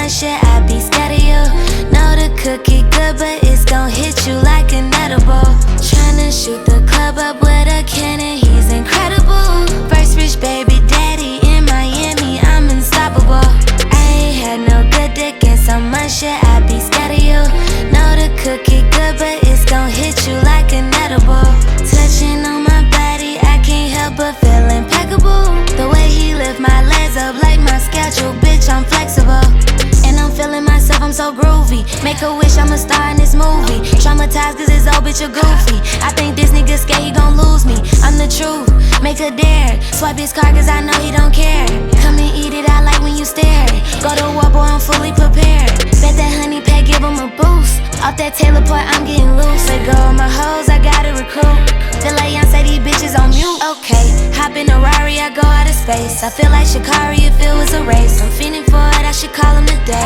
much shit, I be scared of you. Know the cookie good, but it's gon' hit you like an edible. Tryna shoot the club up with a cannon, he's incredible. First rich baby daddy in Miami, I'm unstoppable. I ain't had no good dick and so much shit, I be scared of you. Know the cookie good, but it's gon' hit you like an edible. Touching on my body, I can't help but feel impeccable. The way he lift my legs up like my schedule, bitch, I'm flexible. And I'm feeling myself, I'm so groovy. Make a wish, I'm a star in this movie. Traumatized cause his old bitch a goofy. I think this nigga scared he gon' lose me. I'm the truth, make a dare. Swipe his card cause I know he don't care. Come and eat it, I like when you stare. Go to war, boy, I'm fully prepared. Bet that honey pack, give him a boost. Off that Taylor Port, I'm getting loose. Let go of my hoes, I gotta recruit. Feel like Young say these bitches on mute. Okay, hop in a Rari, I go out of space. I feel like Shikari if it was a race. I'm feeling for it, I should call him today.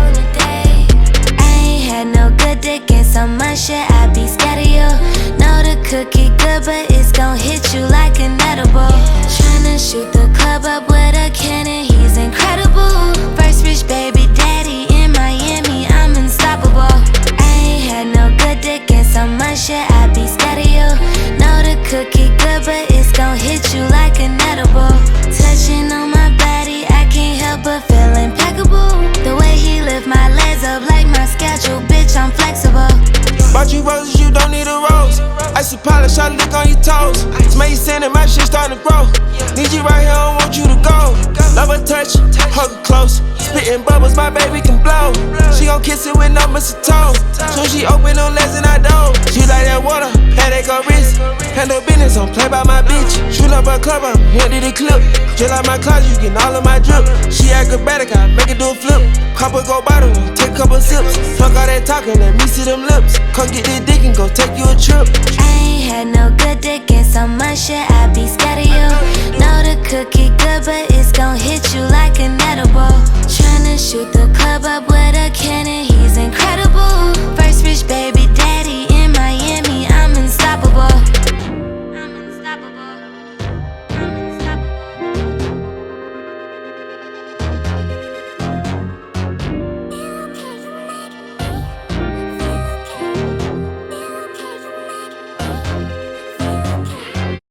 I ain't had no good dick and so much shit, I be scared of you. Know the cookie good, but it's gon' hit you like an edible. Tryna shoot the club up with a cannon, he's incredible. First rich baby daddy in Miami, I'm unstoppable. I ain't had no good dick and so much shit, I be scared of you. Know the cookie good, but it's gon' hit you like an edible. Touching on my body, I can't help but feel impeccable. The way he lift my legs up like my schedule, bitch, I'm flexible. Bought you roses, you don't need a rose. Icy polish, I lick on your toes. Smell you saying my shit starting to grow. Need you right here, I don't want you to go. Love her touch, hug her close. Spitting bubbles, my baby can blow. She gon' kiss it with no mistletoe. Soon she open no legs and I don't. She like that water, headache her wrist. Handle business, don't play by my bitch. Shoot up her club, I'm handed the clip. Just like my closet, you get all of my drip. She acrobatic, I make it do a flip. Couple go bottle, take a couple sips. Fuck all that talking, let me see them lips. Come get this dick and go take you a trip. I ain't had no good dick and so much shit, I be scared of you.